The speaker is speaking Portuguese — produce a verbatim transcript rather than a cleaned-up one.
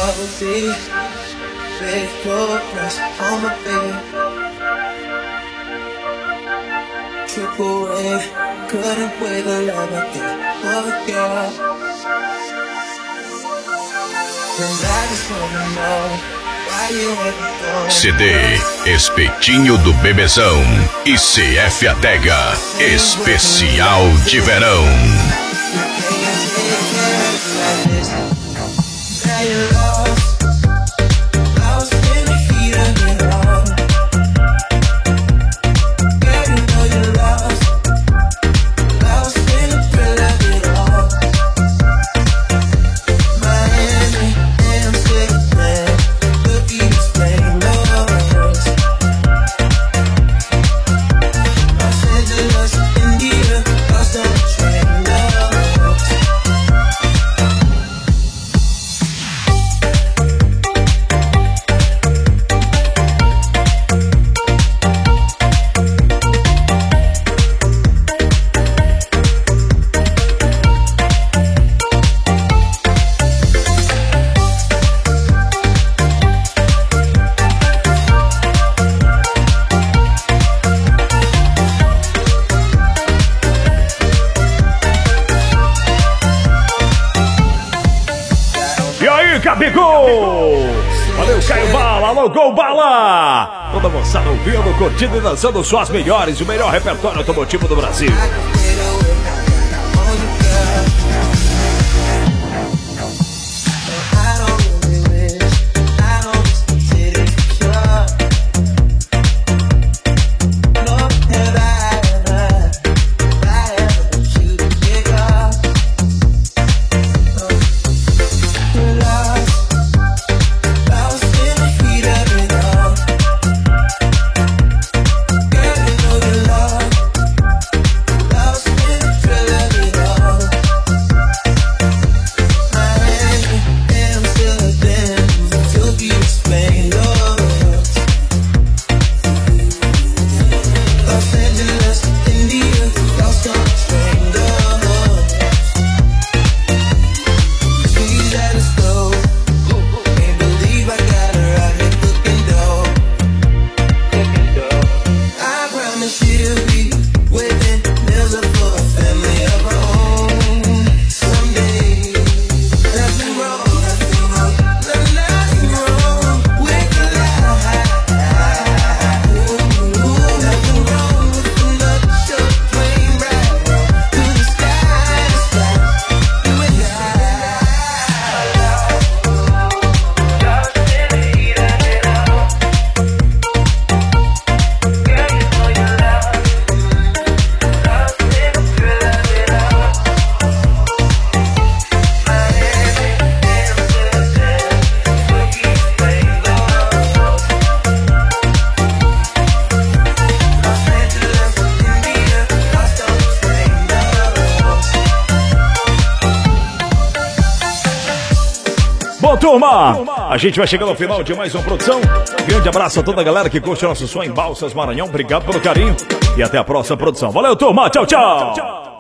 double D, big full press on my feet. Triple A, couldn't wait the love again, love again. Cause I just wanna know why you ain't gone. C D Espetinho do Bebezão e C F Adega Especial de Verão. Gabigol! Valeu, Caio Bala, alô, Gol Bala! Toda moçada ouvindo, curtindo e dançando suas melhores, o melhor repertório automotivo do Brasil. Bom, turma, a gente vai chegando ao final de mais uma produção. Grande abraço a toda a galera que curte o nosso som em Balsas, Maranhão. Obrigado pelo carinho e até a próxima produção. Valeu, turma. Tchau, tchau.